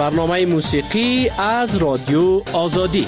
برنامه موسیقی از رادیو آزادی.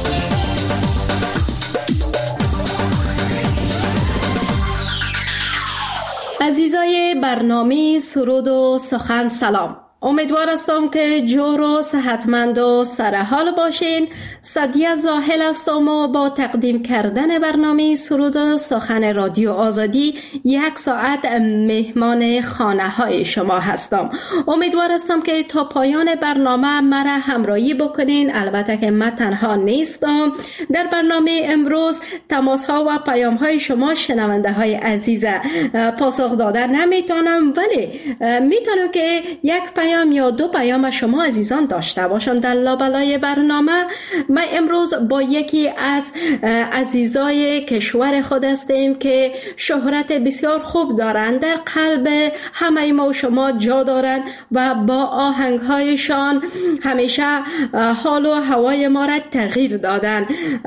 عزیزای برنامه سرود و سخن سلام. امیدوار هستم که جور و صحتمند و سرحال باشین. سعدیه زاهل هستم و با تقدیم کردن برنامه سرود و سخن رادیو آزادی 1 ساعت مهمان خانه های شما هستم. امیدوار هستم که تا پایان برنامه مرا همراهی بکنین. البته که من تنها نیستم. در برنامه امروز تماس ها و پیام های شما شنونده های عزیز پاسخ دادن نمیتونم، ولی میتونم که یک پیام یا 2 پیام شما عزیزان داشته باشم در لابلای برنامه. ما امروز با یکی از عزیزای کشور خود هستیم که شهرت بسیار خوب دارند، در قلب همه ما و شما جا دارند و با آهنگهایشان همیشه حال و هوای ما را تغییر دادن.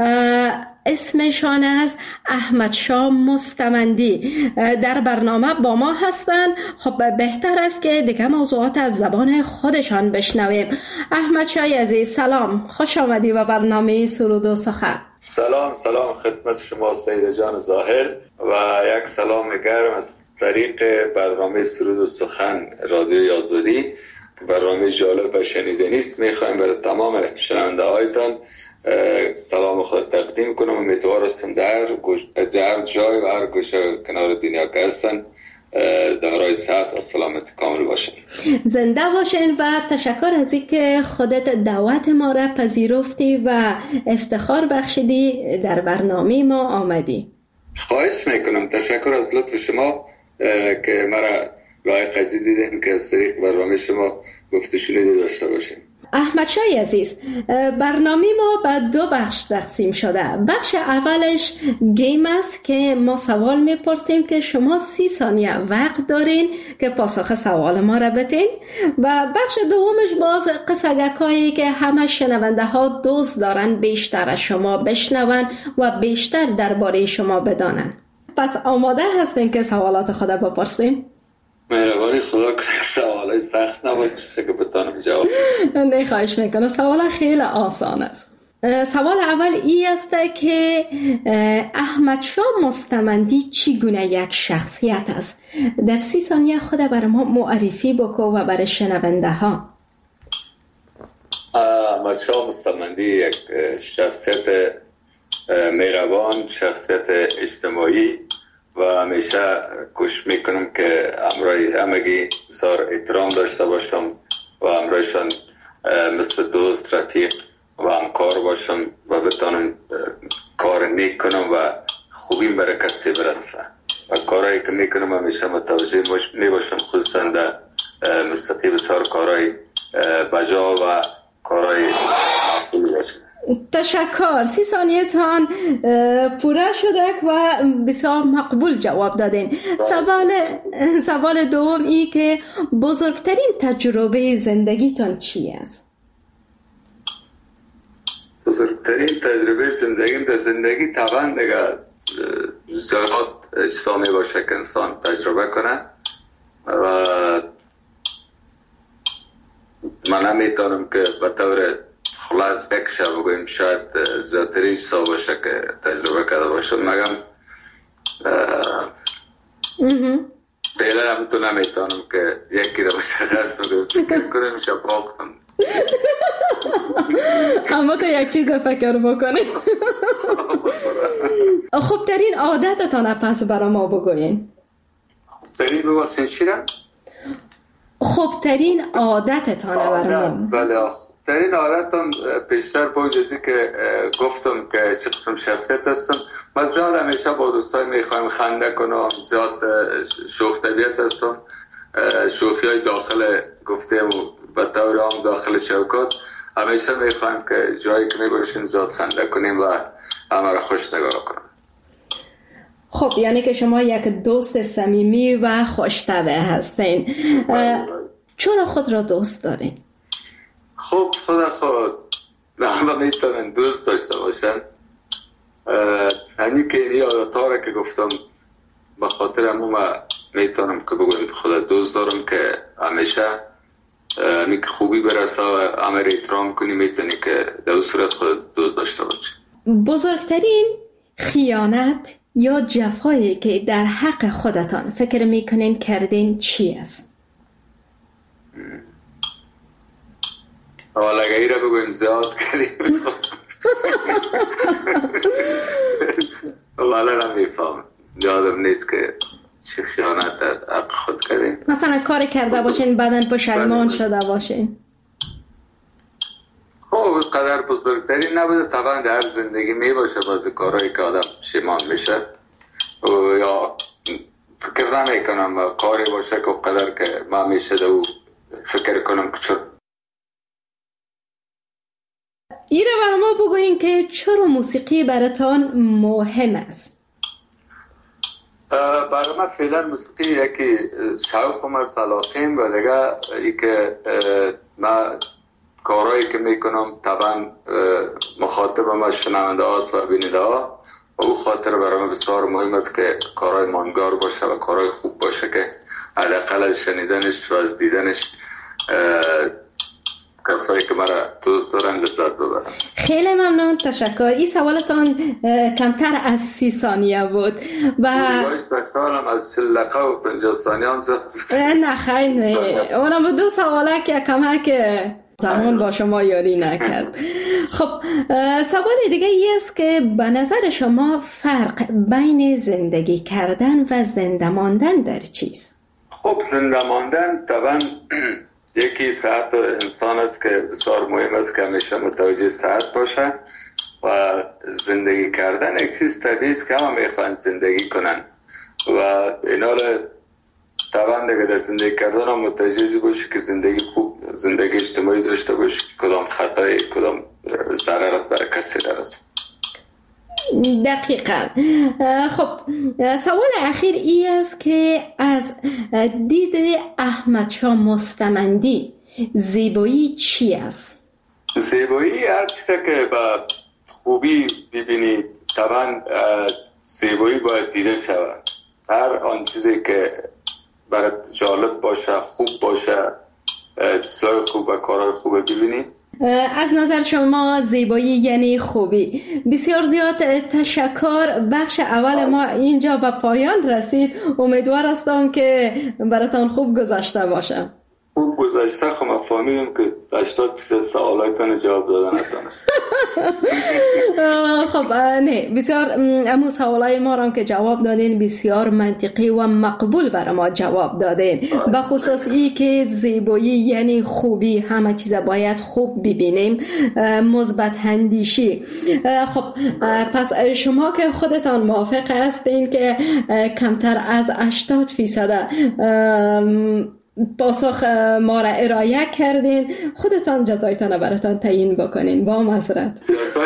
اسمشان از احمد شاه مستمندی در برنامه با ما هستند. خب بهتر است که دیگه موضوعات از زبان خودشان بشنویم. احمد شاه عزیز سلام، خوش آمدی به برنامه سرود و سخن. سلام خدمت شما سید جان ظاهر و یک سلام گرم از طریق برنامه سرود و سخن رادیو آزادی. برنامه جالب و شنیدنی است. میخوایم برای تمام شنونده هایتان سلام خود تقدیم کنم. امیدوار هستم در هر جای و هر گوشه کنار دنیا که هستن دارای صحت و سلامت کامل باشن. زنده باشین و تشکر از اینکه خودت دعوت ما را پذیرفتی و افتخار بخشیدی در برنامه ما آمدی. خواهش میکنم. تشکر از لطف شما که مرا لایق قضی دیدین که از طریق برنامه شما گفته شنیده داشته باشیم. احمد شاه عزیز، برنامه ما به 2 بخش تقسیم شده. بخش اولش گیم است که ما سوال میپرسیم که شما 30 ثانیه وقت دارین که پاسخ سوال ما را بدین، و بخش دومش باز قصگکایی که همه شنونده ها دوست دارن بیشتر از شما بشنون و بیشتر درباره شما بدانن. پس آماده هستین که سوالات خود بپرسیم؟ مهربانی خدا کنه سوالای سخت نباشه که بتونم جواب. نه خواهش میکنم. سوال خیلی آسان است. سوال اول ای است که احمد شاه مستمندی چگونه یک شخصیت است؟ در 30 ثانیه خود برای ما معرفی بکن و برای شنونده ها. احمد شاه مستمندی یک شخصیت مهربان، شخصیت اجتماعی و همیشه کوشش میکنم که همراهی همگی بسیار احترام داشته باشم و همراهشان مثل دوست، رفیق و همکار باشم و بتانم کار نیک کنم و خوبیم برای کسی برسه و کارهایی که میکنم همیشه متوجه میباشم، خصوصا در موسیقی بسیار کارهای بجا و کارهای معقولی باشم. تشکر. 30 ثانیه تان پوره شده و بسیار مقبول جواب دادین. سوال دوم ای که بزرگترین تجربه زندگیتان چی است؟ بزرگترین تجربه زندگی طبعا دیگه زیاد اجتماعی باشه که انسان تجربه کنه و من نمیتونم که به طور خلاص یک شب بگویم شاید زیادتری چیزا باشه که تجربه کرده باشم، مگم فعلا هم تو نمیتونم که یکی رو مشخص فکر کنم شب باختم. اما تو یک چیز فکر بکنی. خوبترین عادتتان پس برای ما بگوین. خوبترین ببخشین چی را؟ خوبترین عادتتان برای ما. بله، در این عادتم پیشتر با اجازه که گفتم که چه قسم شخصیت هستم. من زیاد همیشه با دوستای میخوایم خنده کنم، زیاد شوخ طبیعت هستم. شوخی های داخل گفتم و طور عام داخل شوکات همیشه میخوایم که جایی که میباشیم زیاد خنده کنیم و همه را خوش نگاه کنیم. خب یعنی که شما یک دوست صمیمی و خوش‌طبع هستین. چرا خود را دوست دارین؟ خب خود همه میتونن دوست داشته باشن. همین که این عادت‌ها را که گفتم به خاطر همون میتونم که بگویم خود دوست دارم که همیشه میک خوبی برسه و همه را احترام کنی، میتونی که در صورت خود دوست داشته باشی. بزرگترین خیانت یا جفایی که در حق خودتان فکر میکنین کردین چی است؟ حالا اگه ای را بگویم زیاد کردیم والا را میفهم یادم نیست که چه خیانت در حق خود کردیم. مثلا کار کرده باشین بعدن پشیمان شده باشین. خب قدر بزرگترین نبوده، طبعا در زندگی می باشه بعضی کارهایی که آدم پشیمان میشه یا فکر نمی کنم کاری باشه که قدر که ما میشه دو فکر کنم که چرا. ایره برای ما بگوین که چرا موسیقی براتان مهم است؟ برای من فعلا موسیقی یکی شوق و سلاطین و دیگه ای که من کارهایی که میکنم طبعا مخاطب ما شنونده هاست و بیننده ها و او خاطر برای من بسیار مهم است که کارهای ماندگار باشه و کارهای خوب باشه که حداقل شنیدنش و از دیدنش کسایی که مرا دوست دارن لذت ببرن. خیلی ممنون، تشکر. این سوالتان کمتر از 30 ثانیه بود و سالم از 40 دقیقه و 50 ثانیه هم نه خیلی اونم 2 سواله که کمک زمان با شما یاری نکرد. خب سوال دیگه ای است که به نظر شما فرق بین زندگی کردن و زنده ماندن در چیست؟ خب زنده ماندن طبعا یکی صحت انسان است که بسیار مهم است که همیشه متوجه صحت باشه و زندگی کردن یک چیز طبیعی است که همه میخوان زندگی کنن و اینا رو طبعا دیگه در زندگی کردن هم متوجه باشی که زندگی خوب، زندگی اجتماعی داشته باشی، کدام خطای کدام ضررت برای کسی درست. دقیقا. خب سوال اخیر ای است که از دید احمد شاه مستمندی زیبایی چی است؟ زیبایی هر چیزی که با خوبی ببینی طبعا زیبایی باید دیده شود. هر آن چیزی که برای جالب باشه، خوب باشه، چیزای خوب و کارهای خوب ببینی. از نظر شما زیبایی یعنی خوبی. بسیار زیاد تشکر. بخش اول ما اینجا به پایان رسید. امیدوار هستم که براتان خوب گذشته باشه. خوب گذشته. خب ما فهمیدیم که 80% سوالاتون جواب دادن نتونست. خب نه بسیار امو سوالای ما را که جواب دادین بسیار منطقی و مقبول برای ما جواب دادین. به خصوص ای که زیبایی یعنی خوبی، همه چیز باید خوب ببینیم، مثبت اندیشی. خب پس شما که خودتان موافق هستین که کمتر از 80% پاسخ ما را ارائه کردین، خودتان جزایتان براتان تعیین بکنین با معذرت.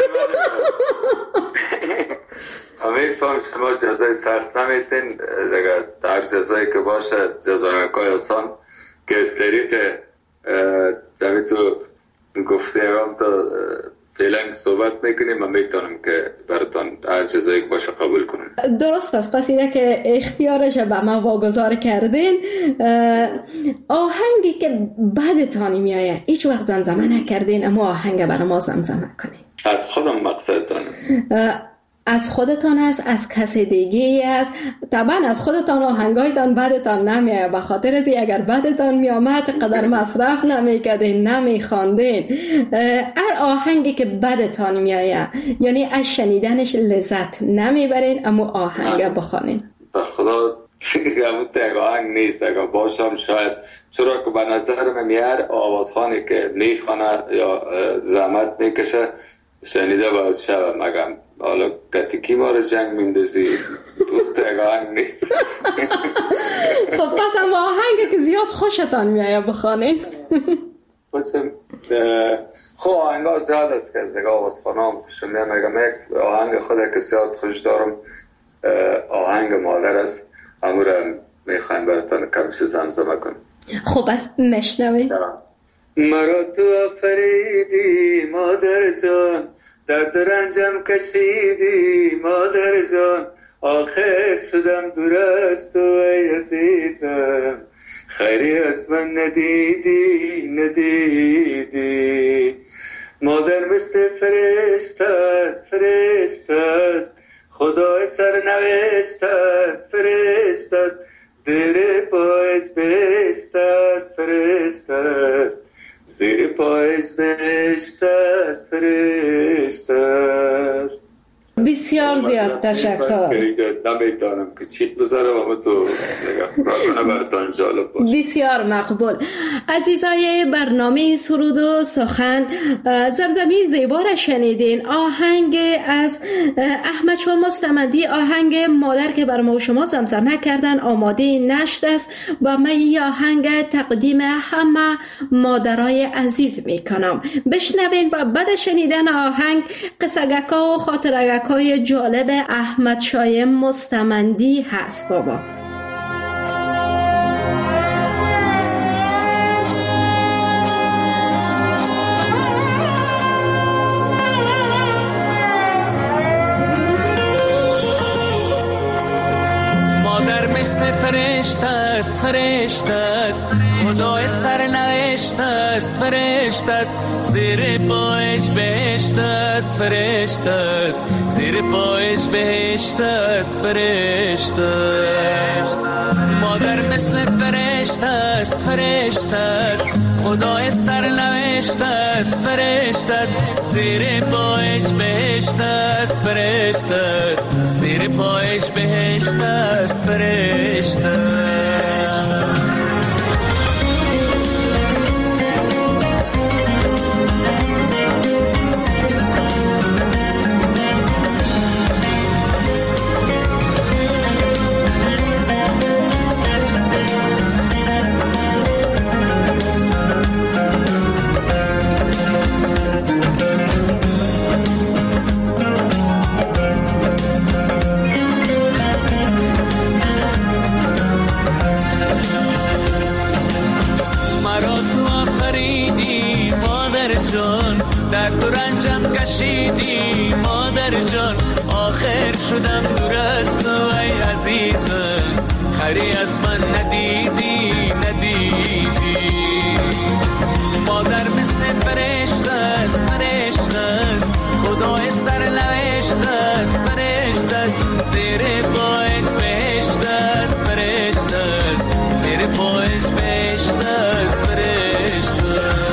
همه فهم شما جزای سرس نمیتین دیگه، در جزایی که باشه جزای مکای آسان که استریت دمی تو گفته هم تا فعلا صحبت میکنیم. من میتونم که براتان هر جزایی که باشه قبول کنم. درست است. پس اینه که اختیارش به ما واگذار کردین. آهنگی که بعدتان میایه هیچ وقت زمزمه نکردین اما آهنگ برای ما زمزمه کنین. از خودم مقصدتان از خودتان است، از کسی دیگه است. طبعا از خودتان آهنگایتان بعدتان نمیایه، به خاطر از اگر بعدتان میامد قدر مصرف نمیکردین، نمیخواندین. هر آهنگی که بعدتان میایه یعنی از شنیدنش لذت نمیبرین اما آهنگ بخوانین. به خدا همون تک آهنگ نیست. اگر باشم شاید، چرا که به نظر من میاد آوازخانی که میخوانه یا زحمت میکشه شنیده باید شود. مگم حالا کتیکی ما رو جنگ میندازی تو تک آهنگ نیست. خب پس اما آهنگی که زیاد خوشتان میایه بخوانین. خب آهنگ ها زیاد است که از دیگه آوازخانه هم خوشم میاد. مگم یک آهنگ خود که زیاد خوش دارم آهنگ مادر است، همون رو میخوایم براتان کمش زمزمه کنم. خب از مشنوی. مرا تو آفریدی مادر جان، درد رنجم کشیدی مادر جان، آخر شدم دور از تو ای عزیزم، خیری از من ندیدی مادر مثل فرشته است خدای سرنوشت است فرشته است زیر پایش بهشت است فرشته است زیر پایش بهشت است فرشته است. بسیار زیاد تشکر. نمیدانم که چی بذارم اما تو نگاه براتان جالب باشه. بسیار مقبول. عزیزای برنامه سرود و سخن، زمزمی زیبا را شنیدین. آهنگ از احمد شاه مستمندی، آهنگ مادر که بر ما و شما زمزمه کردن، آماده نشر است و من این آهنگ تقدیم همه مادرای عزیز میکنم. بشنوین و بعد شنیدن آهنگ قصگکا و خاطرگکای جالب احمد شاه مستمندی هست بابا. مادر مثل فرشته است خدای سرنوشت است فرشته است زیر پایش بهشت است فرشته است زیر پایش بهشت است فرشته است. مادر مثل فرشته است خدای سرنوشت است فرشته است زیر پایش بهشت است فرشته است زیر پایش بهشت است فرشته است. در تو رنجم کشیدی مادر جان آخر شدم دور از تو ای عزیزم خری از من ندیدی مادر مثل فرشته است خدای سرنوشت است فرشته است زیر پایش بهشت است فرشته است زیر پایش بهشت است فرشته است.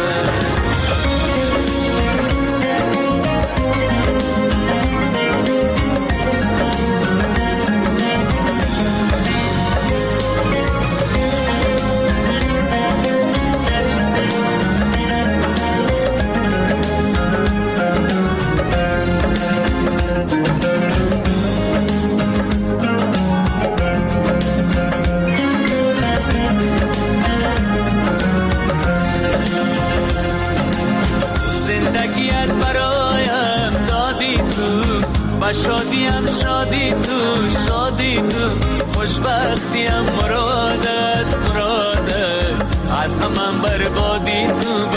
و شادیم شادی تو خوشبختیم مرادت از همم بربادی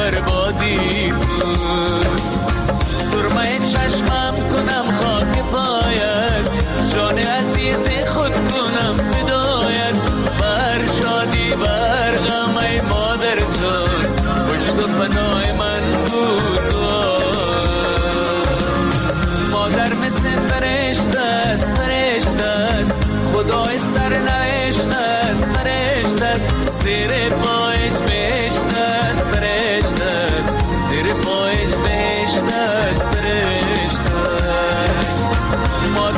تو سرمه چشمم کنم خاک پایت جان عزیز خود کنم فدایت بر شادی بر غم ای مادر جان پشت و پناه من بود مادر مثل فرشته است خدای سرنوشت است فرشته است زیر پایش بهشت است فرشته است زیر پایش بهشت است فرشته است.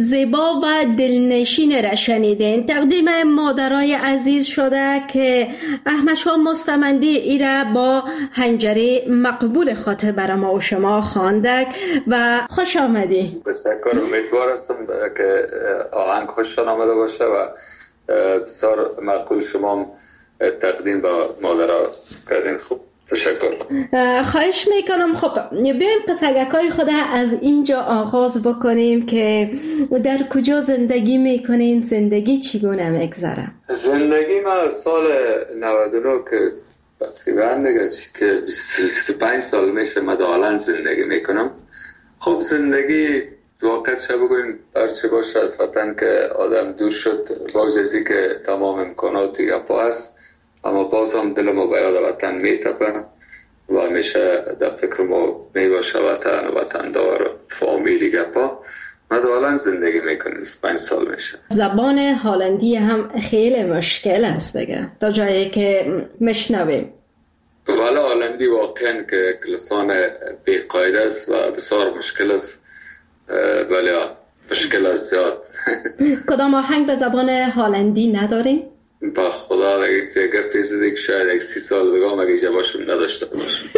زیبا و دلنشین را شنیدین. تقدیم مادرای عزیز شده که احمد شاه مستمندی ایره با حنجره مقبول خاطر برای ما و شما خواندک و خوش آمدی. بسیار امیدوار هستم که آهنگ خوششان آمده باشه و بسیار مقبول شما تقدیم با مادرها کردین. خوب، تشکر. خواهش میکنم. خب بیایم قصگکای خود از اینجا آغاز بکنیم که در کجا زندگی میکنین، زندگی چگونه میگذره؟ زندگی ما سال 99 که تقریبا دیگه که 25 سال میشه مدالن زندگی میکنم. خب زندگی واقعا چه بگویم برچه باشه از وطن که آدم دور شد، با جزی که تمام امکانات گپا هست، اما باز هم دل ما به یاد وطن میتپه و همیشه در فکر ما میباشه وطن و وطن دار فامیلی گپا. مدالن زندگی میکنیم 5 سال میشه. زبان هلندی هم خیلی مشکل است دیگه تا جایی که مشنویم. ولی هلندی واقعا که لسان بی‌قاعده است و بسیار مشکل است، ولی مشکل است زیاد. کدام آهنگ به زبان هلندی نداریم؟ با خدا اگه گفتی زده که شاید 30 سال دیگه هم اگه جوابشون نداشته باشم.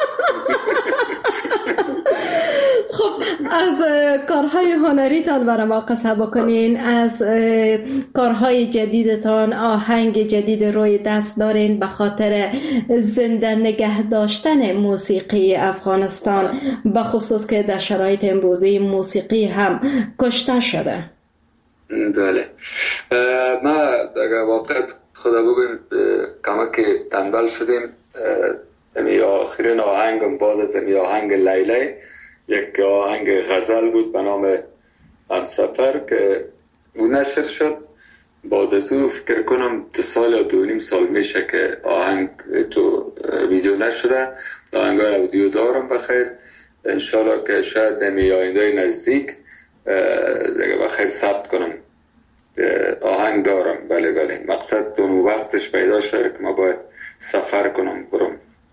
خب از کارهای هنریتان برای ما قصه بکنین. از کارهای جدیدتان آهنگ جدید روی دست دارین به خاطر زنده نگه داشتن موسیقی افغانستان، به خصوص که در شرایط امروزی موسیقی هم کشته شده. بله، ما در واقع خدا بگویم کمک تنبل شدیم. امی آخرین آهنگم بعد از امی آهنگ لیلی یک آهنگ غزل بود به نام همسفر که اون نشر شد. بعد از او فکر کنم 2 سال یا 2.5 سال میشه که آهنگ تو ویدیو نشده. آهنگای اودیو دارم بخیر، انشالله که شاید امی آینده نزدیک دیگه بخیر ثبت کنم. آهنگ دارم. بله مقصد اون وقتش پیدا شده که ما باید سفر کنم برم.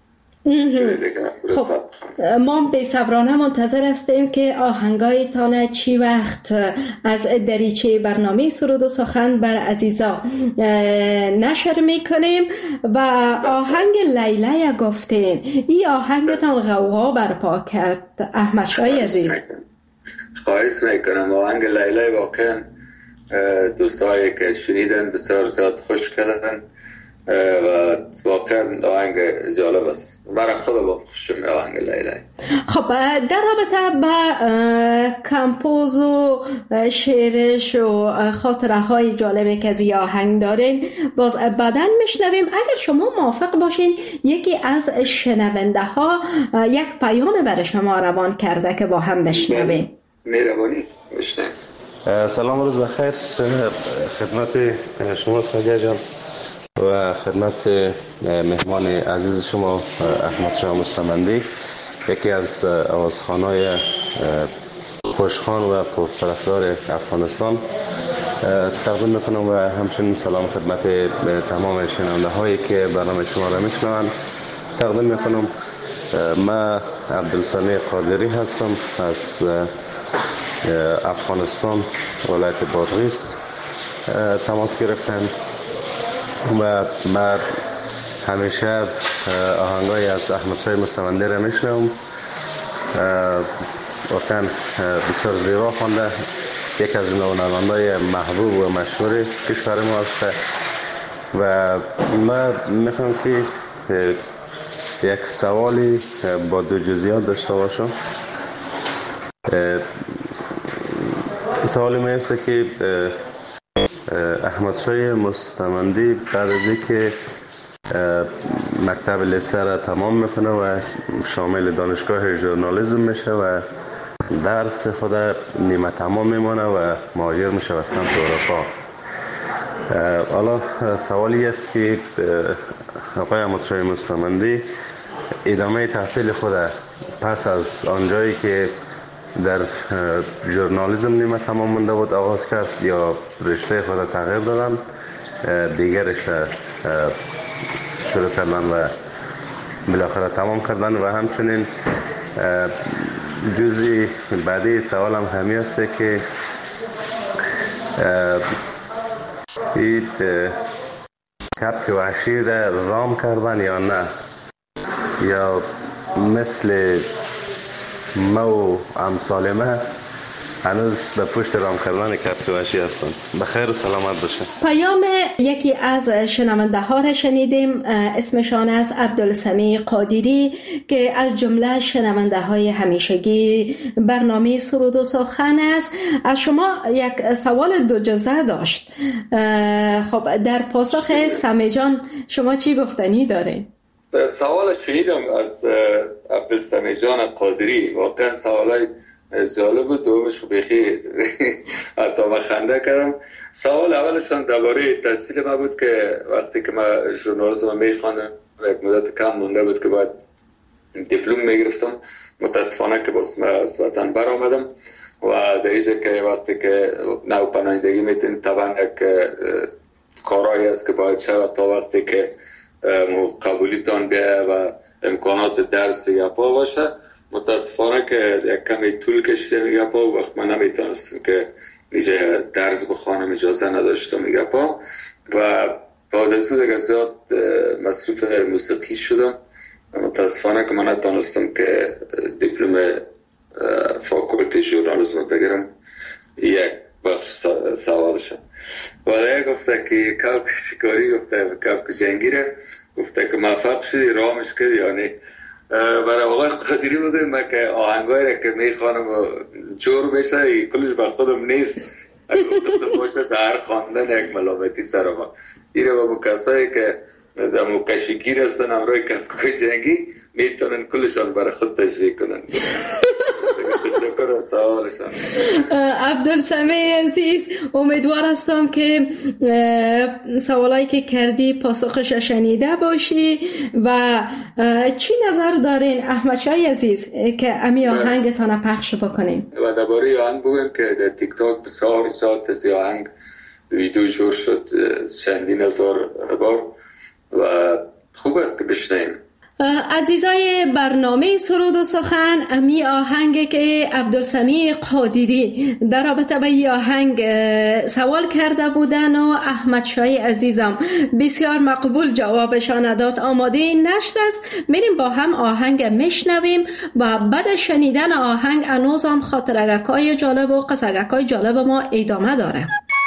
خب ما به صبرانه منتظر هستیم که آهنگایتان چی وقت از دریچه برنامه سرود و سخن بر عزیزا نشر میکنیم. و آهنگ لیلی گفتین، این آهنگتان غوغا برپا کرد احمد شاه عزیز. خواهش میکنم. آهنگ لیلی واقعا دوستایی که شنیدن بسیار زیاد خوش کردن و واقعا آهنگ جالب است. برای خود با خوشم آهنگ لیلی. خب در رابطه با کمپوز و شعرش و خاطره های جالبی که از آهنگ دارین باز بعداً میشنویم. اگر شما موافق باشین یکی از شنونده ها یک پیام برای شما روان کرده که با هم بشنویم. مهربانی بشنویم. سلام، روز بخیر خدمت شما سادیا جان و خدمت مهمان عزیز شما احمد شاه مستمندی، یکی از آوازخوان‌های خوشخوان و پرطرفدار افغانستان تقدیم میکنم و همچنین سلام خدمت تمام شنونده هایی که برنامه شما را میشنوند تقدیم میکنم. من عبدالسمیع قادری هستم از افغانستان، ولایت بادغیس تماس گرفتم و من همیشه آهنگای از احمد شاه مستمندی را میشنوم. واقعا بسیار زیبا خوانده، یک از نواننده‌های محبوب و مشهور کشور ما است و من میخوام که یک سوالی با 2 جزئیات داشته باشم. سوالی میفته که احمد شاه مستمندی بعد از اینکه مکتب لیسه را تمام میکنه و شامل دانشگاه ژورنالیسم میشه و درس خود نیمه تمام میمونه و مهاجر میشه به سمت اروپا. حالا سوالی است که آقای احمد شاه مستمندی ادامه تحصیل خود پس از آنجایی که در ژورنالیسم نیمه تمام مونده بود آغاز کرد یا رشته خود تغییر دادن، دیگر رشته شروع کردن و بالاخره تمام کردن؟ و همچنین جزئی بعدی سوالم همی است که این کبک وحشی را رام کردن یا نه، یا مثل ما و امثال ما هنوز به پشت رام کردن کبک وحشی هستن. بخیر و سلامت باشه. پیام یکی از شنونده ها را شنیدیم، اسمشان است عبدالسمیع قادری که از جمله شنونده های همیشگی برنامه سرود و سخن است. از شما یک سوال دو جزء داشت. خب در پاسخ سمی جان شما چی گفتنی دارین؟ سوال شنیدم از عبدالسمیع جان قادری، واقعا سوالای جالب بود. دومش بخیر حتی من خنده کردم. سوال اولشان درباره تحصیل ما بود که وقتی که من ژورنالیسم میخواندم یک مدت کم مونده بود که باید دیپلم میگرفتم. متاسفانه که باز از وطن برآمدم و در اینجا که وقتی که نو پناهندگی میتین طبعا یک کارایی است که باید شود تا وقتی که قبولیتان بیایه و امکانات درس یا پا باشه. متاسفانه که یک کمی طول کشیده میگه پا و وقت من نمیتونستم که اینجا درس بخوانم، اجازه نداشتم میگه پا و بعد از اون زیاد مصروف موسیقی شدم. متاسفانه که من نتونستم که دیپلم فاکولتی ژورنالیسم بگیرم. یک بخش سوال شد. ولی گفته که کبک شکاری، گفته کبک جنگیره، گفته که موفق شدی رامش کردی یا نه. برای آقای قادری بودیم من که آهنگایی را که میخوانم و جور میشه کلش بر خودم نیست، گفته باشه در خواندن یک ملامتی سر ما. این رو با کسایی که در مکشگیر هستن امروی کبکای جنگی میتونن کلشان برای خود تشویق کنن. تشکر از سوالشان. عبدالسمیع عزیز، امیدوار هستم که سوالایی که کردی پاسخش شنیده باشی. و چی نظر دارین احمد شای عزیز که امی آهنگتان پخش بکنیم؟ و درباره آهنگ بگویم که در تیک تاک بسیار از آهنگ ویدیو جور شد چندین هزار بار و خوب است که بشنیم. عزیزای برنامه سرود و سخن، امی آهنگ که عبدالسمیع قادری در رابطه با این آهنگ سوال کرده بودن و احمد شای عزیزم بسیار مقبول جوابشان داد. آماده نشد است، میریم با هم آهنگ میشنویم و بعد شنیدن آهنگ انوزم خاطرگکای جالب و قصگکای جالب ما ادامه داره.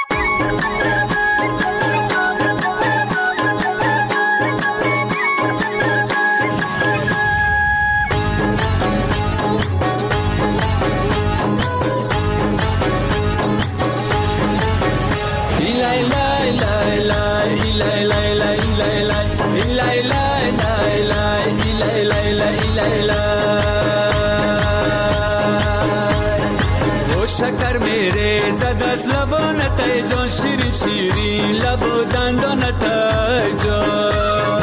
شکر میره زد از لبانت ای جان، شیرین شیرین لب و دندانت ای جان،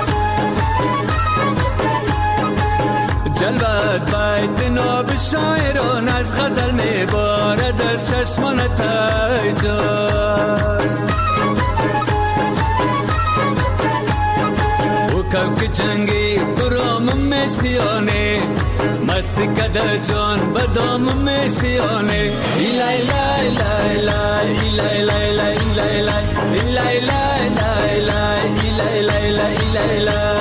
جلوت باید ناب شاعران از غزل میبارد از چشمانت ای جان. او کبک جنگی برام میشیانه، مستی کده جان بدام میشیانه. ایلای لای لای لای ایلای لای لای ایلای لای ایلای لای لای لای ایلای لای لای ایلای لای.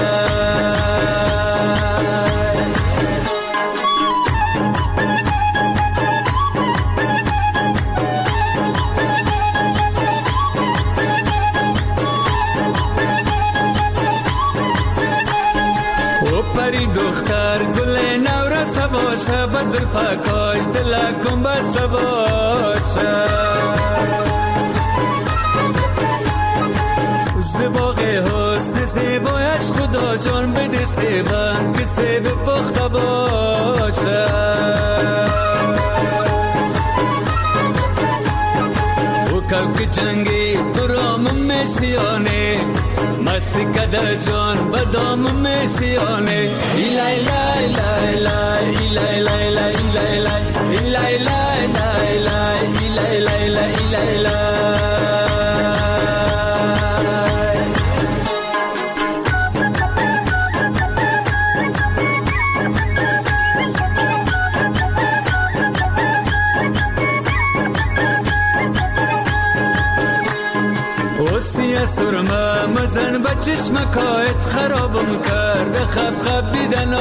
پری دختر گل نورس باشه، بزلفکاش دلکم بسته باشه، زباق حسن زیبایش خدا جان بده سیبن که سیب پخته باشه. او کبک جنگی برام میشیانه، مستی کده جان بدام میشیانه. ایلای لای لای لای ایلای لای لای ایلای لای ایلای لای لای لای ایلای لای لای ایلای لای. سرمه مزن به چشمکایت خرابم کرد خب خب دیدن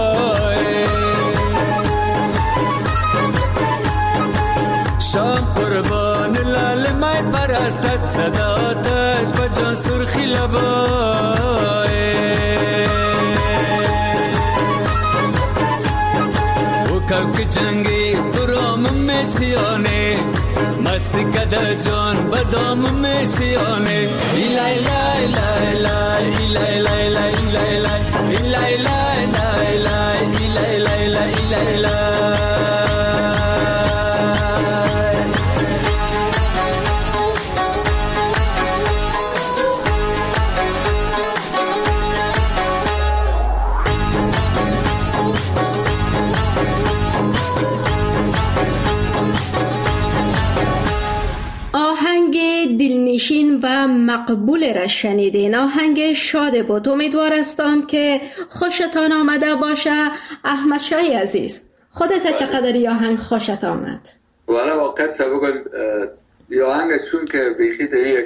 شام قربان لال مای پرستت صداتش به جان سرخی لبای و کوک جنگی برام میشیانه مستی کده جان بدام میشیانه ایلای لای لای لای ایلای لای لای ایلای لای ایلای لای لای لای ایلای لای لای ایلای لای. دلنشین و مقبول را شنیدین. آهنگ شاد بود. امیدوار هستم که خوشتان آمده باشه. احمد شاهی عزیز، خودت چقدر این آهنگ خوشت آمد؟ والا واقعا بگم این آهنگ چون که بیخی در یک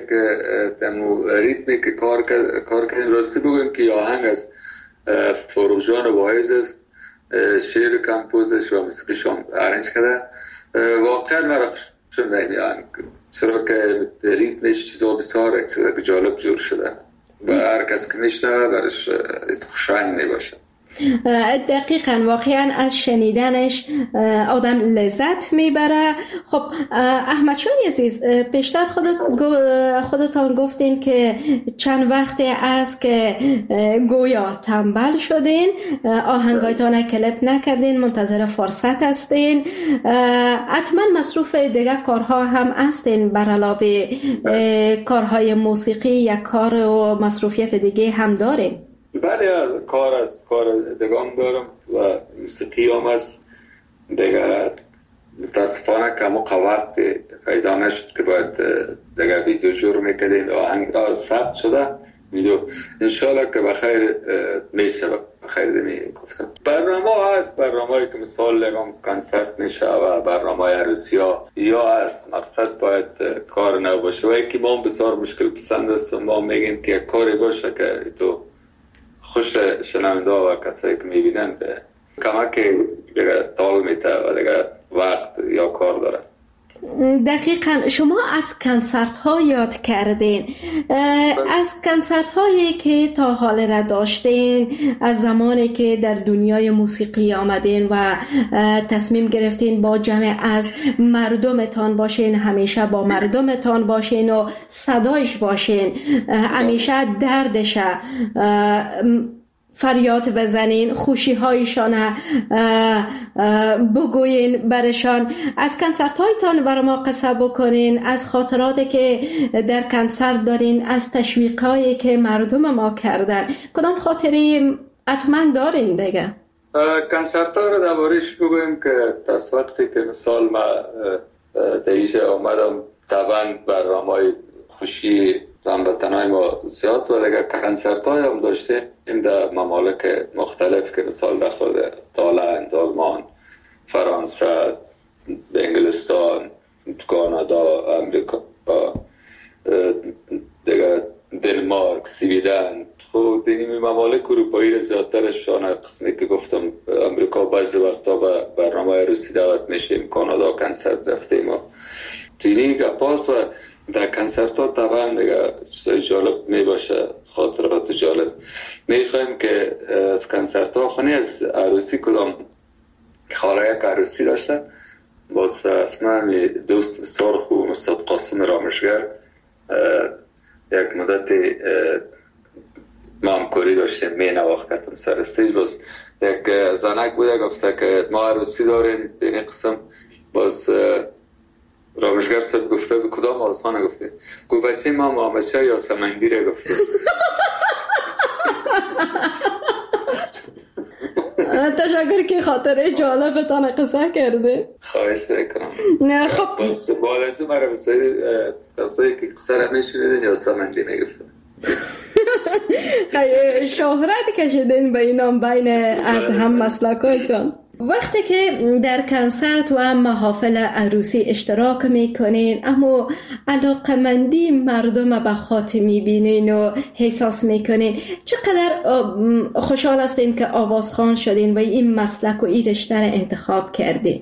ریتمی که کار کردن راستی بگم که این آهنگ از فروغ جان واعظ است، شعر کمپوزش و موسیقیش هم ارنج کرده. واقعا مرا خوشم این آهنگ، چرا که ریتمش چیزا بسیار جالب جور شده و هر کس که میشنوه برش خوشایند میباشه. دقیقاً واقعاً از شنیدنش آدم لذت میبره. خب احمد شاهی عزیز، پیشتر خودتان گفتین که چند وقتی است که گویا تنبل شدین، آهنگایتان کلیپ نکردین، منتظر فرصت هستین. حتما مصروف دیگه کارها هم هستین بر علاوه کارهای موسیقی یا کار و مصروفیت دیگه هم دارین؟ بله، کار دگام دارم و موسیقی هم هست دیگه. متاسفانه که موقع وقت پیدا نشد که باید دیگه ویدیو جور میکردیم. آهنگ ثبت شده ویدیو، انشالله که بخیر میشه. بخیر دمی گفتم برنامه هست، برنامه‌ای که مثال لگم کنسرت میشه و برنامه عروسی ها یا هست. مقصد باید کار نباشه و یکی ما بسیار مشکل پسند است. ما میگیم که کاری باشه که تو خوش شنونده و کسایی که میبینن به کمک تال میته و دیگه وقت یا کار داره. دقیقاً شما از کنسرت ها یاد کردین. از کنسرت هایی که تا حال را داشتین، از زمانی که در دنیای موسیقی آمدین و تصمیم گرفتین با جمع از مردمتان باشین، همیشه با مردمتان باشین و صدایش باشین، همیشه دردش فریاد بزنین، خوشی هایشان بگوین برشان. از کنسرت هایتان برای ما قصه بکنین، از خاطراتی که در کنسرت دارین، از تشویق هایی که مردم ما کردن. کدام خاطری حتما دارین دیگه؟ کنسرت ها رو دربارش بگویم که از وقتی که مثال ما دیشه آمدم طبعا برنامه‌های خوشی هموطنای ما زیاد و دیگه کنسرت های هم داشته این در ممالک مختلف که مثال در خود هلند، آلمان، فرانسه، انگلستان، کانادا، امریکا، دیگه دنمارک، سویدن. خب این ممالک اروپایی را زیادترشان قسمی که گفتم امریکا بعضی وقتا به برنامه عروسی دعوت میشیم، کانادا کنسرت رفتیم و تینی گپاس و در کنسرت ها طبعا دیگه چیزای جالب می باشه، خاطرات جالب. می خواهیم که از کنسرت ها خونی از عروسی کدام خاله یک عروسی داشته باز اسمه دوست بسیار خوب استاد قاسم رامشگر یک مدت ما همکاری داشتیم، می نواختم سر استیج. باز یک زنک بوده گفته که ما عروسی داریم این قسم. باز رامشگر صاحب گفته کدام آسانه گفته گوبچه ما مامچه یا سمنگیره گفته. تشکر که خاطره جالبتان قصه کرده. خواهش میکنم. نه خب بس بالازو مرا بسید قصه که قصه را میشنیدین یا سمنگی میگفتن. شهرت کشیدین به اینام بین از هم مسلکایتان. وقتی که در کنسرت و محافل عروسی اشتراک میکنین اما علاقمندی مردم به خاطر میبینین و احساس میکنین، چقدر خوشحال هستین که آوازخوان شدین و این مسلک و این رشته را انتخاب کردین؟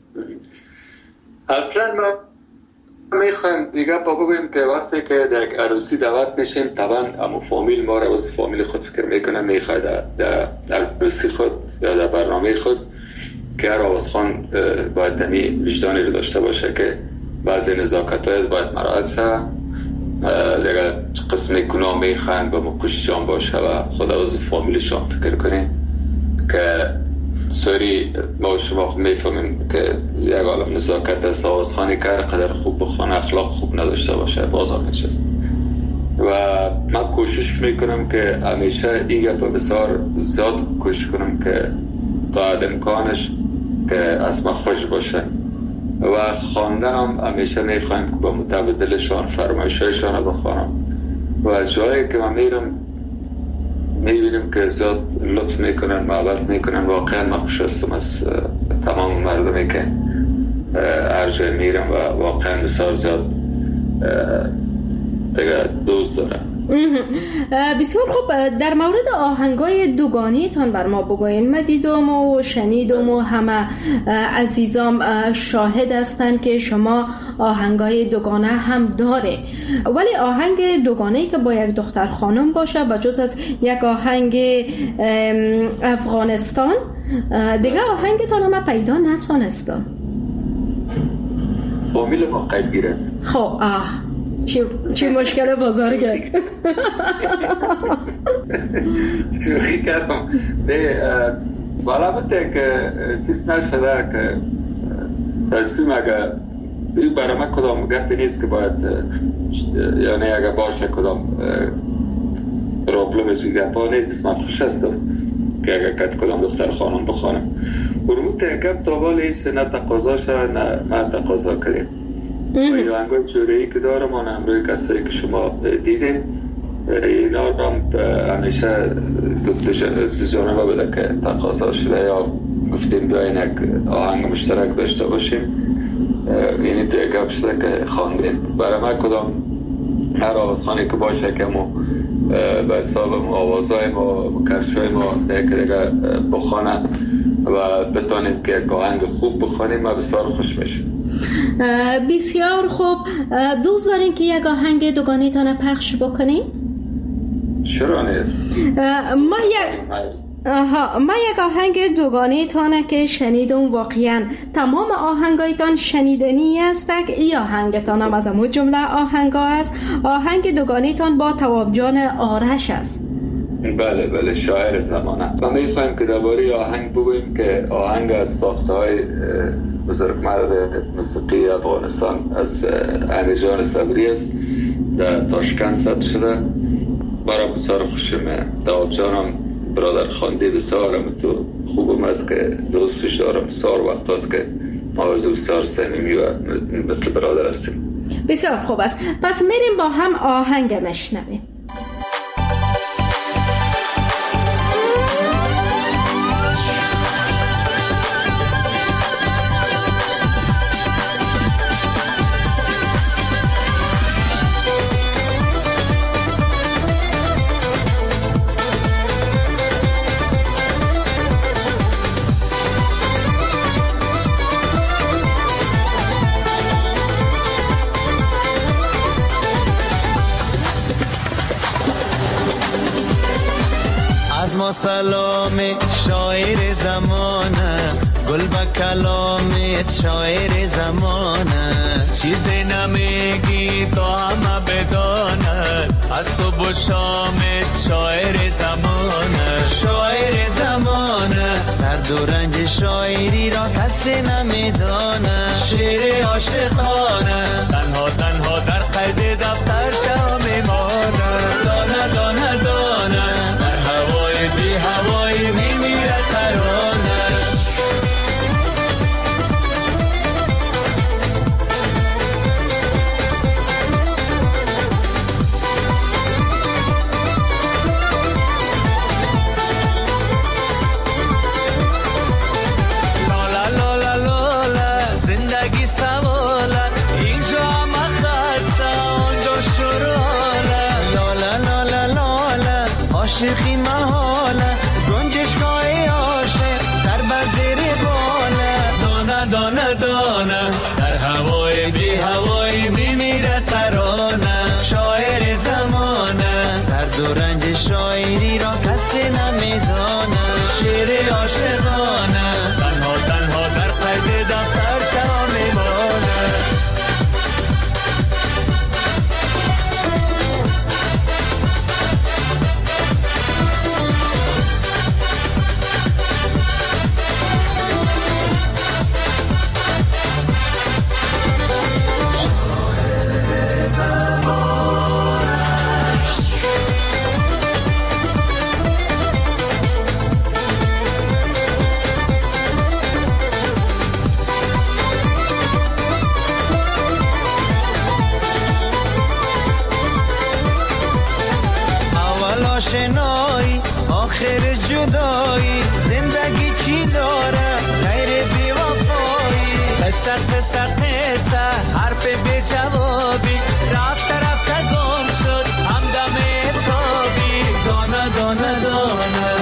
اصلا ما میخوایم دیگه بگویم که وقتی که در عروسی دعوت میشیم طبعا اما فامیل ما را واسه فامیل خود فکر میکنه، میخواد در عروسی خود یا در برنامه خود که هر آوازخوان باید دمی وجدانی رو داشته باشه که بعضی نزاکت های باید مراعات شد، دیگه قسم گناه میخوایم به مکوششان باشه و خدا واسه فامیلشان فکر کنیم که سوری ما شما میفهمیم که یک عالم نزاکت است. آوازخوانی که هر قدر خوب بخوانه اخلاق خوب نداشته باشه بازار نشست و من کوشش میکنم که همیشه این گپ بسیار زیاد کوشش کنم که تا امکانش که از ما خوش باشه و خواندنم همیشه میخوایم که با متبادلشان فرمایشایشان رو بخوانم و جایی که من میرم میبینیم که زیاد لطف میکنن، محبت میکنن. واقعا من خوش هستم از تمام مردمی که هر جای میرم و واقعا بسیار زیاد دیگه دوست دارم. بسیار خوب. در مورد آهنگای دوگانیتان بر ما بگوین. من دیدم و شنیدم و همه عزیزام شاهد هستند که شما آهنگای دوگانه هم داره، ولی آهنگ دوگانه‌ای که با یک دختر خانم باشه با جز از یک آهنگ افغانستان دیگه آهنگتان هم پیدا نتونستم. فامیل ما قیبگیر است. خب چی مشکل بزرگه؟ شوخی کردم. بالا بوده که چیز نشده که تصمیم اگه برای من کدام گفتی نیست که باید یعنی اگه باشه کدام پروبلم از این گفت نیست. من خوش هستم که اگه کدام دختر خانم بخوانم برمون ترکب تا بالا ایست نه تقاضا شد نه من تقاضا کردیم. این آهنگای جوره‌ای که دارم آن همروی کسایی که شما دیدین اینا رو همیشه دو جانبه بوده که تقاضا شده یا گفتیم بیاین یک آهنگ مشترک داشته باشیم، یعنی توی گپ شده که خواندیم. برای من کدام هر آوازخوانی که باشه که ما به حساب آوازهای ما کرشای ما دیگه بخوانن و بتانیم که یک آهنگ خوب بخوانیم و بسیار خوش میشیم. بسیار خوب. دوست دارین که یک آهنگ دوگانیتان پخش بکنیم؟ چرا نیست؟ ما یک آهنگ دوگانیتان که شنیدم واقعا تمام آهنگایتان شنیدنی است. ای آهنگتان هم از همون جمله آهنگا است. آهنگ دوگانیتان با تواب جان آرش است. بله شاعر زمانه. ما میخوایم که درباره آهنگ بگوییم که آهنگ از ساخته های بزرگمرد موسیقی افغانستان از امیرجان صبری است، در تاشکند ثبت شده. برای بسیار خوشمه. تواب جانم برادر خانده بسیارم تو خوبم است که دوستش دارم. بسیار وقت است که ما بسیار صمیمی و مثل برادر هستیم. بسیار خوب است. پس میریم با هم آهنگ مشنویم. ما سلام شاعر زمانه، گل با کلامت شاعر زمانه، چیزی نمیگی تو همه بداند، از صبح و شامت شاعر زمانه، شاعر زمانه، درد و رنج شاعری را کسی نمیدانه، شعر عاشقانه تنها تنها در قید دفتر جا میمانه، دانه دانه دانه بی هوایی میمیره ترانه. شعر عاشقانه تنها تنها در قید دفتر چه میمانه. آشنایی آخر جدایی زندگی چی داره غیر بی وفایی قصه قصه حرف بی جوابی رفته گم شد همدم حسابی دانه دانه دانه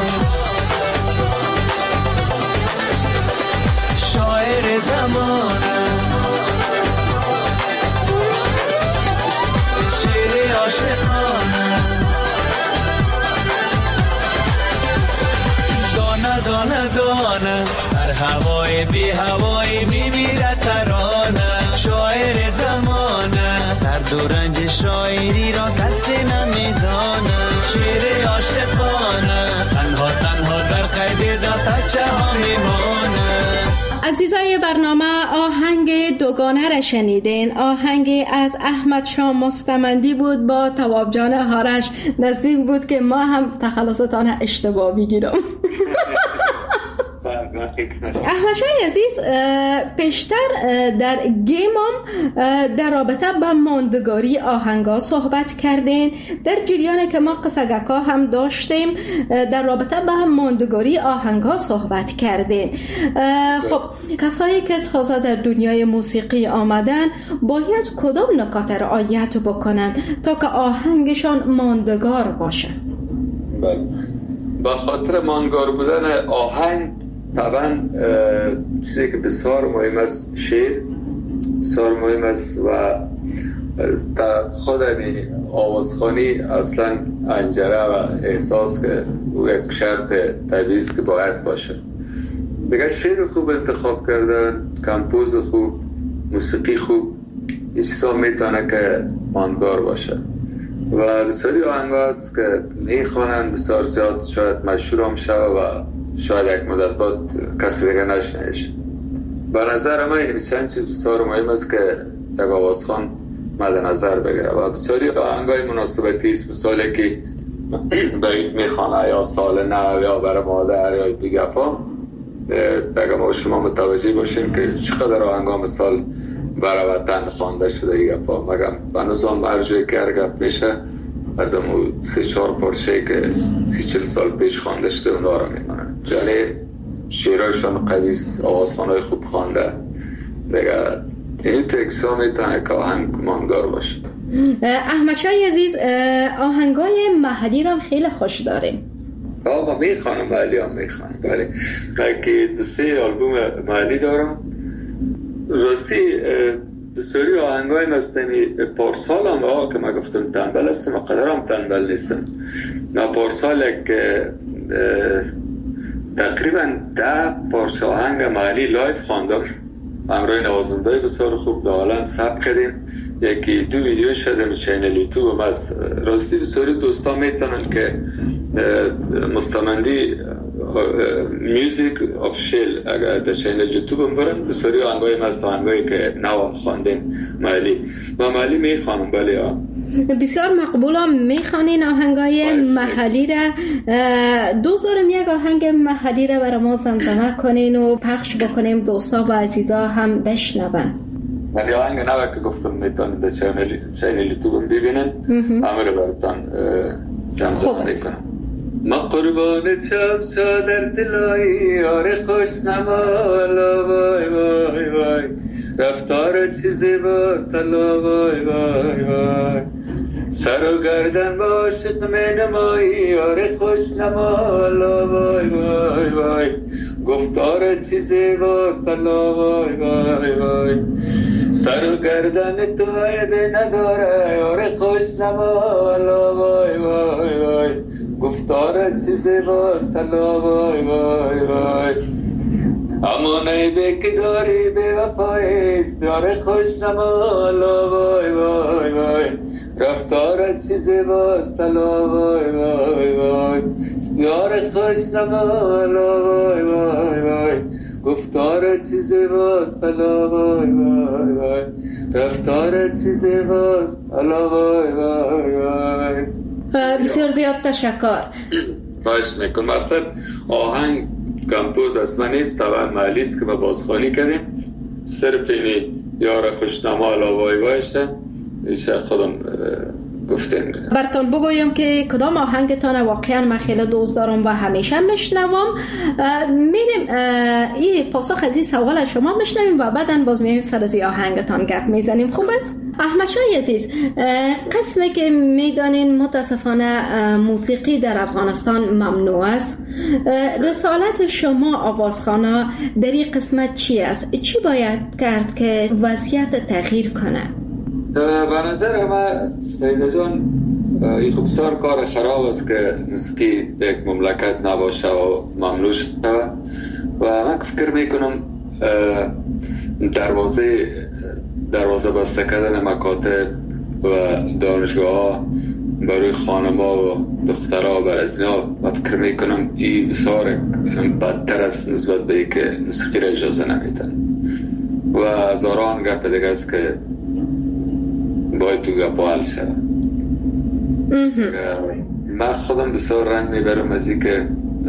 شاعر زمانه شعر عاشقانه دانه دانه در هوای بی هوای میمیره ترانه شاعر زمانه در دورنج شاعری را کسی نمیدانه شعر عاشقانه تنها تنها در قید دفتر چه میمانه. عزیزای برنامه آهنگ دوگانه را شنیدین. آهنگ از احمد شاه مستمندی بود با تواب جان هارش. نزدیک بود که ما هم تخلصتان اشتباه بگیرم. احمد شاه عزیز پیشتر در گیمم در رابطه با ماندگاری آهنگا صحبت کردین. در جریان که ما قصگکا هم داشتیم در رابطه با ماندگاری آهنگا صحبت کردین. خب کسایی که تازه در دنیای موسیقی آمدن باید کدام نکات رعایت بکنند تا که آهنگشان ماندگار باشه؟ با خاطر ماندگار بودن آهنگ طبعا چیزی که بسیار مهم است شعر بسیار مهم است و در خود آوازخوانی اصلا انجره و احساس که او یک شرط طبیعی است که باید باشه. دیگه شعر خوب انتخاب کردن، کمپوز خوب، موسیقی خوب، این چیزا میتونه که ماندگار باشه و بسیاری آهنگا هست که میخوانن بسیار زیاد شاید مشهور هم شده و شاید یک مدت بعد کسی دیگه نشنیدش. به نظر من این چند چیز بسیار مهم است که یک آوازخوان مد نظر بگیره و بسیاری آهنگای مناسبتی است. مثالی که برید میخوانه یا سال نو یا برای مادر یا دیگپا دیگه ما شما متوجه باشیم که چقدر آهنگا مثال برای وطن خوانده شده دیگپا مگم بنظام ارجوی که ارگب میشه از امو 3-4 پارچه که 30-40 سال پیش خوانده شده اونا رو میمانن. یعنی شعرهایشان قویس، آوازخوانهای خوب خوانده دیگه این تکسا میتونه که آهنگ ماندگار باشه. احمد شاه عزیز آهنگای محلی رو خیلی خوش داریم. ما میخوانم محلی هم میخوانم بله که 2-3 آلبوم محلی دارم. راستی بسیاری آهنگای مستمی پارسال هم که من گفتم تنبل هستم و قدر هم تنبل نیستم. من پارسال که تقریبا 10 پارچه آهنگ محلی لایف خواندم همراه نوازنده بسیار خوب دالان ثبت کردیم. 1-2 ویدیو شدم چینل یوتیوب از راستی بسیاری دوستا میتونن که مستمندی میوزیک آفیشیل اگر در چینل یوتیوب هم برن بسیاری آهنگای آهنگایی که نو خواندیم محلی و محلی میخوانم بله ها بسیار مقبولم میخوانین آهنگای محلی را. دوزارم یک آهنگ محلی را برای ما زمزمه کنین و پخش بکنیم دوستا و عزیزا هم بشنون. ولی آهنگ نوه که گفتم میتونید در چینل یوتیوب ببینن همه رو براتان زمزمه میکنم. ما قربان چمشا در دلایی یار خوش نمالا وای وای وای رفتار چیزی با سلا وای وای وای سر و گردن با عاشق می نمایی یار خوش نمالا وای وای وای گفتار چیزی با سلا وای وای وای سر و گردن تو عیب نداره یار خوش نمالا وای وای وای گفتار چی زیباست الا وای وای وای اما نیبه که داری به وفایست یار خوش نمالا وای وای وای رفتار چی زیباست الا وای وای وای یار خوش نمالا وای وای وای گفتار چی زیباست الا وای وای وای رفتار چی زیباست الا وای وای وای. بسیار زیاد تشکر. باش میکنم. مقصد آهنگ کمپوز از من نیست، طبعا محلی است که ما بازخوانی کردیم. صرف اینی یار خوشنما الا وای وایشه ایشه خودم گفتیم. براتون بگویم که کدام آهنگتان واقعا من خیلی دوست دارم و همیشه میشنوم. میریم این پاسخ از این سوال شما میشنویم و بعداً باز میایم سر از این آهنگتان گپ میزنیم. خوب است؟ احمد شاه عزیز، قسمی که میدانین متاسفانه موسیقی در افغانستان ممنوع است. رسالت شما آوازخوانا در این قسمت چی است؟ چی باید کرد که وضعیت تغییر کنه؟ به نظر من سیده جان این بسیار کار خراب است که موسیقی به یک مملکت نباشه و ممنوع شده و من فکر میکنم دروازه بسته کردن مکاتب و دانشگاه ها برای خانما و دخترها بر از اینا من فکر میکنم این بسیار بدتر است نسبت به ای که موسیقی را اجازه نمیدن و هزاران گپ دیگه است که باید تو گپا حل شد. من خودم بسیار رنج میبرم از این که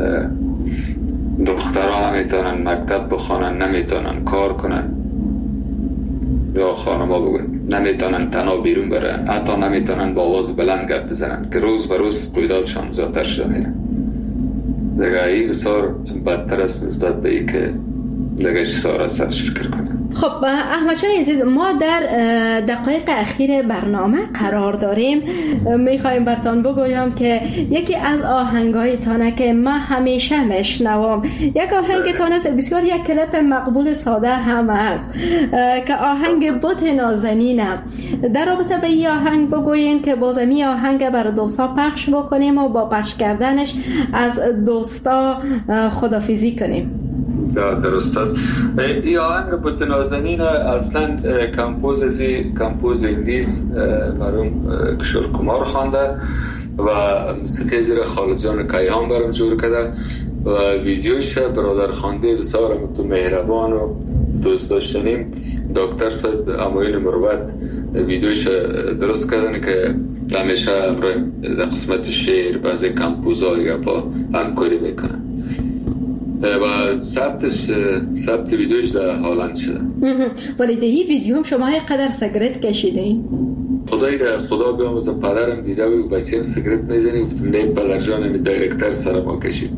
دخترها نمیتونن مکتب بخوانن، نمیتونن کار کنن یا خانما بگن نمیتونن تنها بیرون برن، حتی نمیتونن با آواز بلند گپ بزنن که روز به روز رویدادشان زیادتر شده میره. دیگه این بسیار بدتر است نسبت به این که دیگه چیزها را سرش فکر کنن. خب احمد شاه عزیز، ما در دقایق اخیر برنامه قرار داریم. میخوایم براتون بگویم که یکی از آهنگایتانه که ما همیشه میشنوم، یک آهنگتان است، بسیار یک کلیپ مقبول ساده هم است که آهنگ بت نازنینه. در رابطه به این آهنگ بگوین که بازمی آهنگ برای دوستا پخش بکنیم و با پخش کردنش از دوستا خدافیزی کنیم. درست است. این آهنگ بت نازنین اصلا کمپوز انگلیس مرحوم کشور کمار خوانده و موسیقی زیر خالد جان کیهان برام جور کرده و ویدیوش برادر خوانده بسیار مهربان و دوست داشتنیم دکتر صاحب اموین مروت ویدیوش درست کردن که همیشه در قسمت شعر بعضی کمپوزها دیگه با همکاری میکنن و ثبت ویدیوش در هالند شده. ولی در این ویدیو هم شما قدر سیگرت کشیدین؟ خدا بیاموزه پدرم دیده و بچه‌ام سیگرت میزنی، گفتم نه پدر جانم دایرکتر سر ما کشید.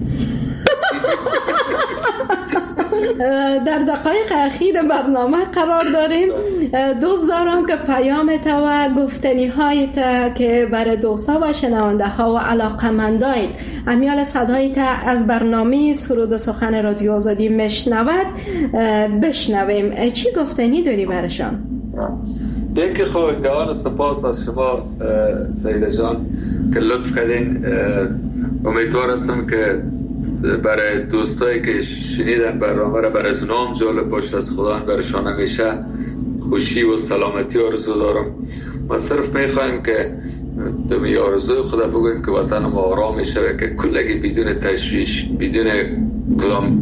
در دقایق اخیر برنامه قرار داریم. دوست دارم که پیامت و گفتنی هایت که برای دوستا و شنونده ها و علاقمندایت امیال صدایت از برنامه سرود سخن رادیو آزادی میشنود بشنویم. چی گفتنی داری برشان؟ دیگه خود جوان سپاس از شما سیده جان که لطف کردین. امیدوار هستم که برای دوستایی که شنیدن برنامه را برای اونام جالب باشه، از خدا برشان همیشه خوشی و سلامتی آرزو دارم. ما صرف میخوایم که دمی آرزوی خدا بگویم که وطن ما آرام میشه که کلگی بدون تشویش، بدون کدام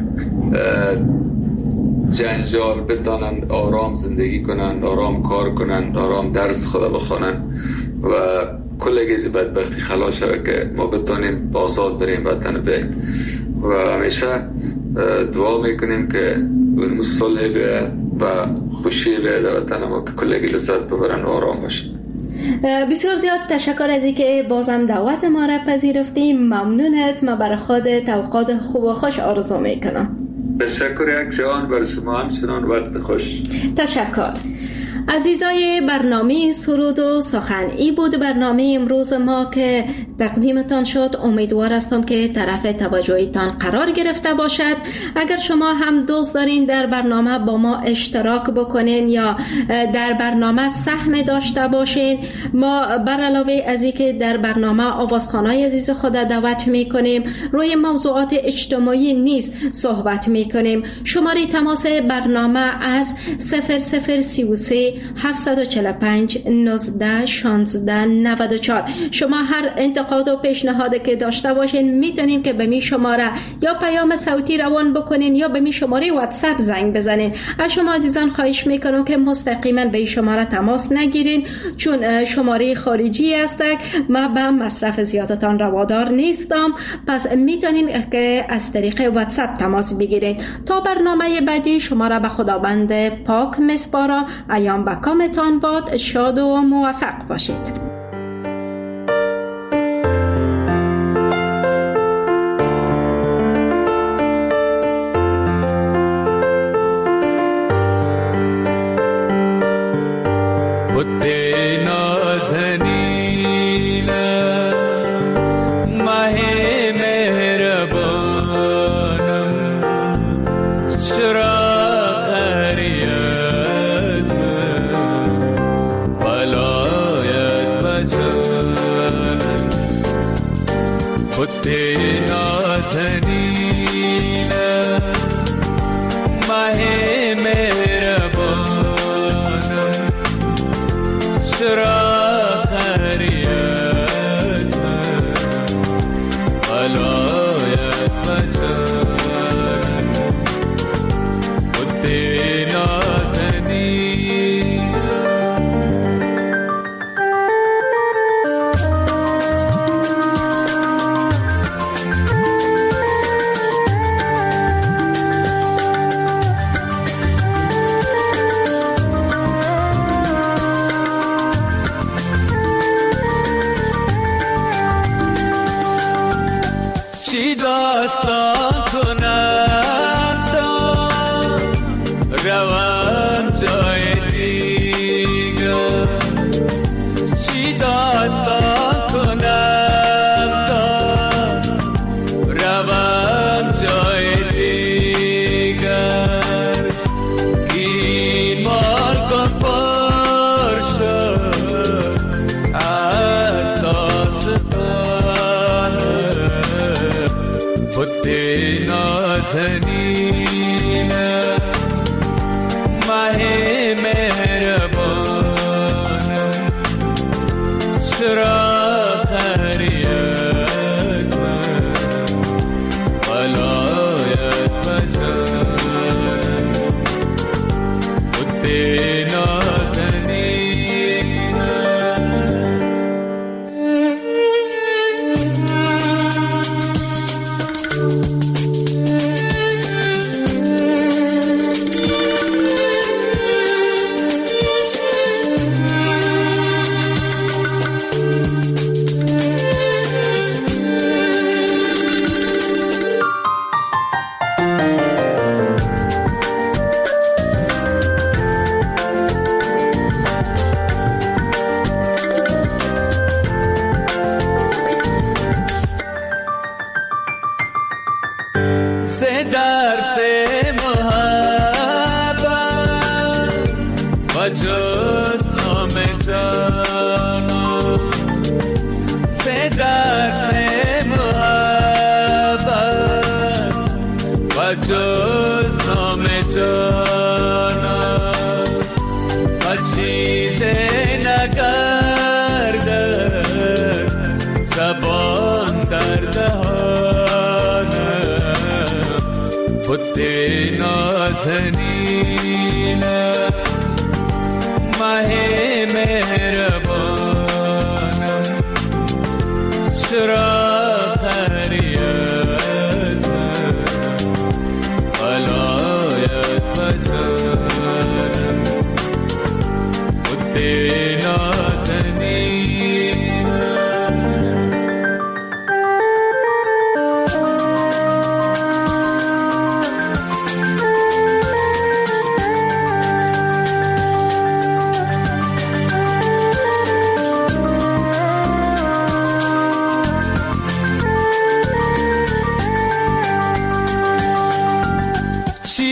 جنجال بتانن آرام زندگی کنن، آرام کار کنن، آرام درس خدا بخونن و کلگی از بدبختی خلاص شده که ما بتانیم آزاد بریم وطن بریم و همیشه دعا میکنیم که اون صلح بیه و خوشی بیه در وطن ما که کلگی لذت ببرن و آرام باشن. بسیار زیاد تشکر از اینکه بازم دعوت ما را پذیرفتی. ممنونت. ما برای خودت اوقات خوب و خوش آرزو میکنم. تشکر یک جوان برای شما همچنان وقت خوش. تشکر. عزیزای برنامه سرود و سخن، ای بود برنامه امروز ما که تقدیمتان شد. امیدوار هستم که طرف توجهتان قرار گرفته باشد. اگر شما هم دوست دارین در برنامه با ما اشتراک بکنین یا در برنامه سهم داشته باشین، ما بر علاوه از اینکه در برنامه آوازخوانای عزیز خود دعوت میکنیم، روی موضوعات اجتماعی نیز صحبت میکنیم. شماره تماس برنامه از 0033 745 19 16 94. شما هر انتقاد و پیشنهادی که داشته باشین میتونین که به می شماره یا پیام صوتی روان بکنین یا به می شماره واتساپ زنگ بزنین. از شما عزیزان خواهش میکنم که مستقیما به این شماره تماس نگیرین، چون شماره خارجی است. ما به مصرف زیادتان روادار نیستم، پس میتونین که از طریق واتساپ تماس بگیرین. تا برنامه بعدی شما را به خداوند پاک میسپارم. ایام به کامتان باد. شاد و موفق باشید.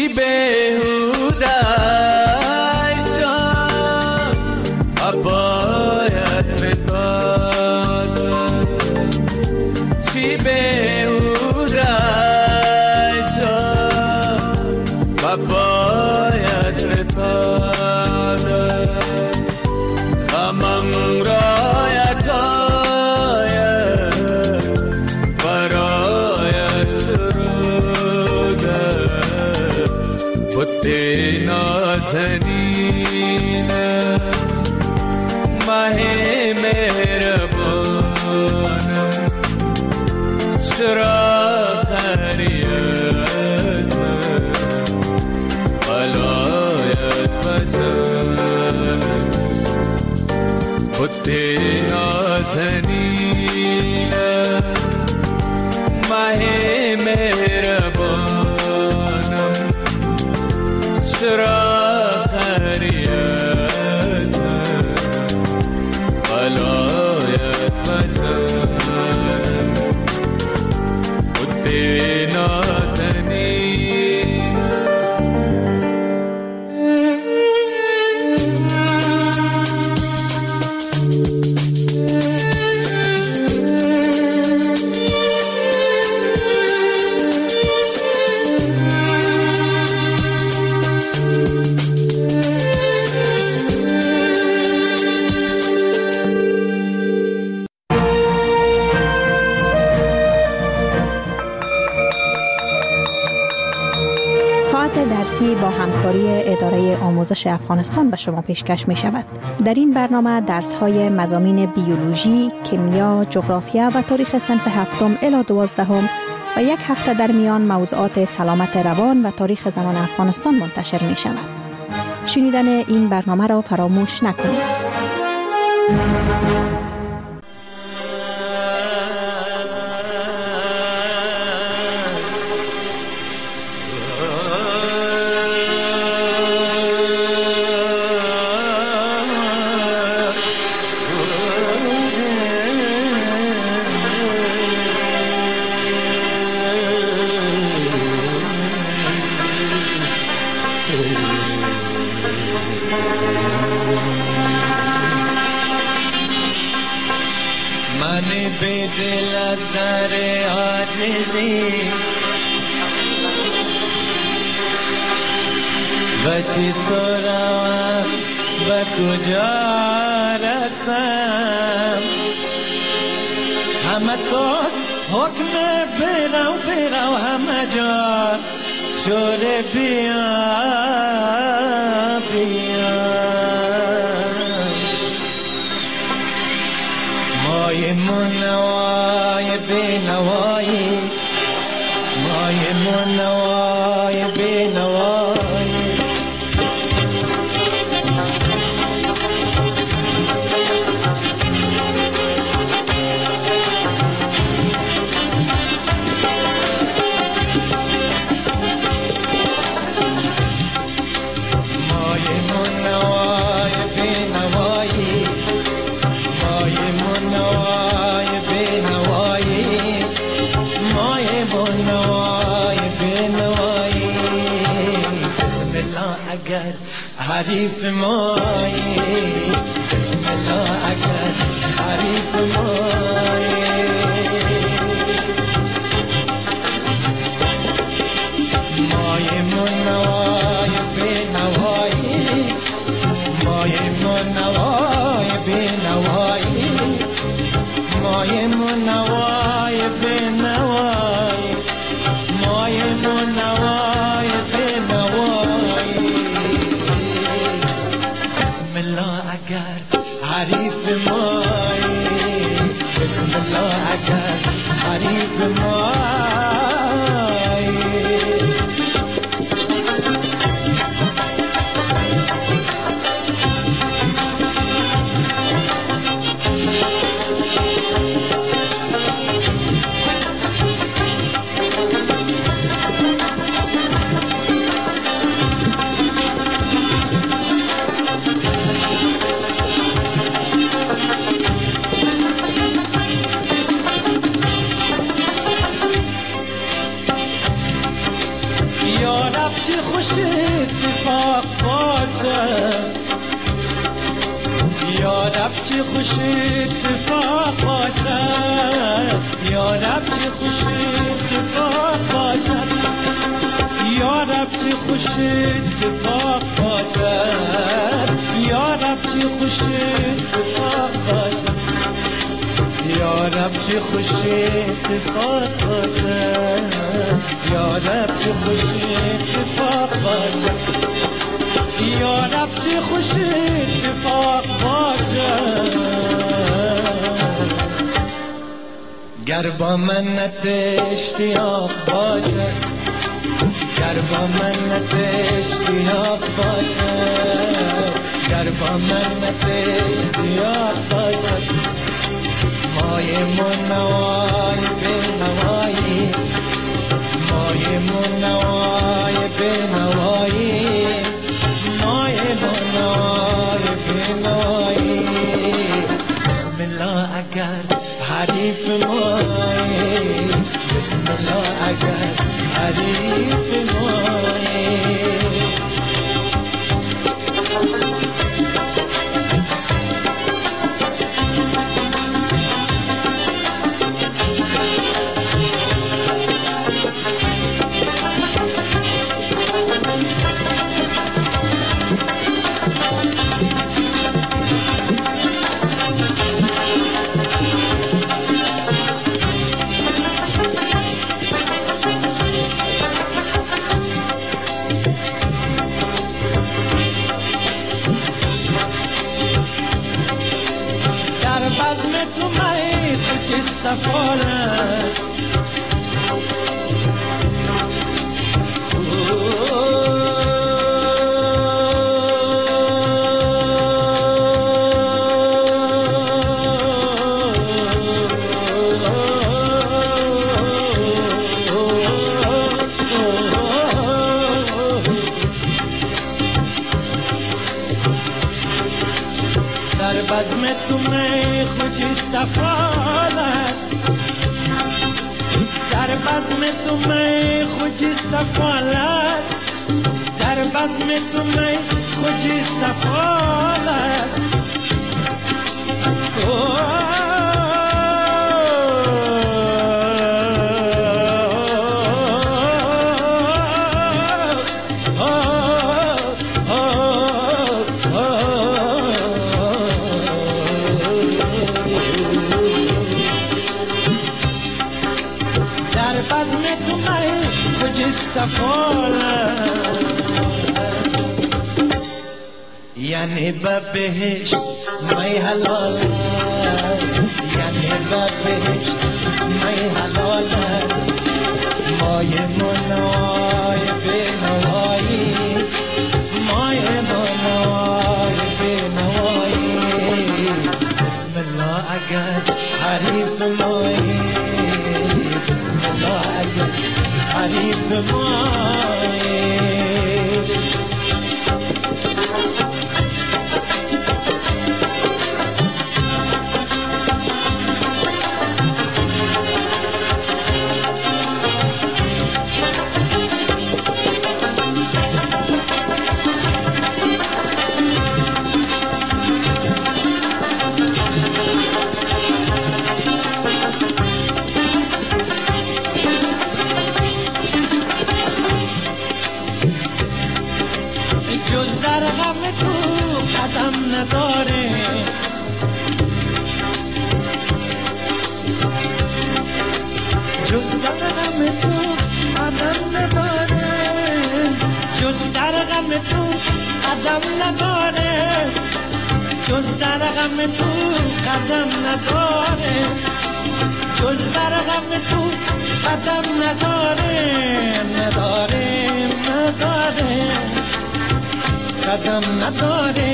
چی بهوده جان باید فتاد چی بهوده جان باید فتاد غمم رایت آید برایت سروده بت نازنین ماه مهربانم چرا خری از من ولایت بجانم بت نازنین ماه مهربانم چرا خری از من ولایت بجانم بت نازنین درسی با همکاری اداره آموزش افغانستان به شما پیشکش می شود. در این برنامه درس های مضامین بیولوژی، کیمیا، جغرافیا و تاریخ صنف 7 الی 12 و یک هفته در میان موضوعات سلامت روان و تاریخ زنان افغانستان منتشر می شود. شنیدن این برنامه را فراموش نکنید. من به دل از در عاجزی و چی سرم به کجا رسم همه ساز حکم برو همه جاز شور بیا مای منوای بینوایی مای منوای بینوایی حریف مایی بسم الله اگر حریف مایی مای منوای بینوایی مای منوای بینوایی مای منوای بینوایی مای منوای بینوایی حریف مایی بسم الله اگر حریف مایی You're یارب چه خوش اتفاق باشد، یارب چه خوش اتفاق باشد، یارب چه خوش اتفاق باشد، یارب چه خوش اتفاق باشد، یارب چه خوش اتفاق باشد، یارب چه خوش اتفاق باشد، یارب چه خوش اتفاق باشد، یارب چه خوش اتفاق باشد. گر با منت اشتیاق باشد، گر با منت اشتیاق باشد، گر با منت اشتیاق باشد، مای منوای به نوایی، مای منوای به نوایی، مای منوای به نوایی. بسم الله اگر حریف مایی، بسم الله اگر حریف مایی. در بزم تو می خوجست فال است، در بزم تو می خوجست فال است، در بزم تو می خوجست فال است. یعنی به بهشت می حلال است، یعنی به بهشت می حلال است، مای منوای به نوایی، مای منوای به نوایی. بسم الله اگر حریف مایی، بسم الله اگر حریف مایی. جز در غم تو قدم نداره، جز در غم تو قدم نداره، جز در غم تو قدم نداره، جز در غم تو قدم نداره، جز در غم تو قدم نداره، نداره نداره قدم نداره،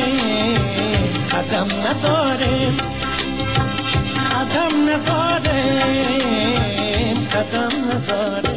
قدم نداره، قدم نداره، قدم نداره.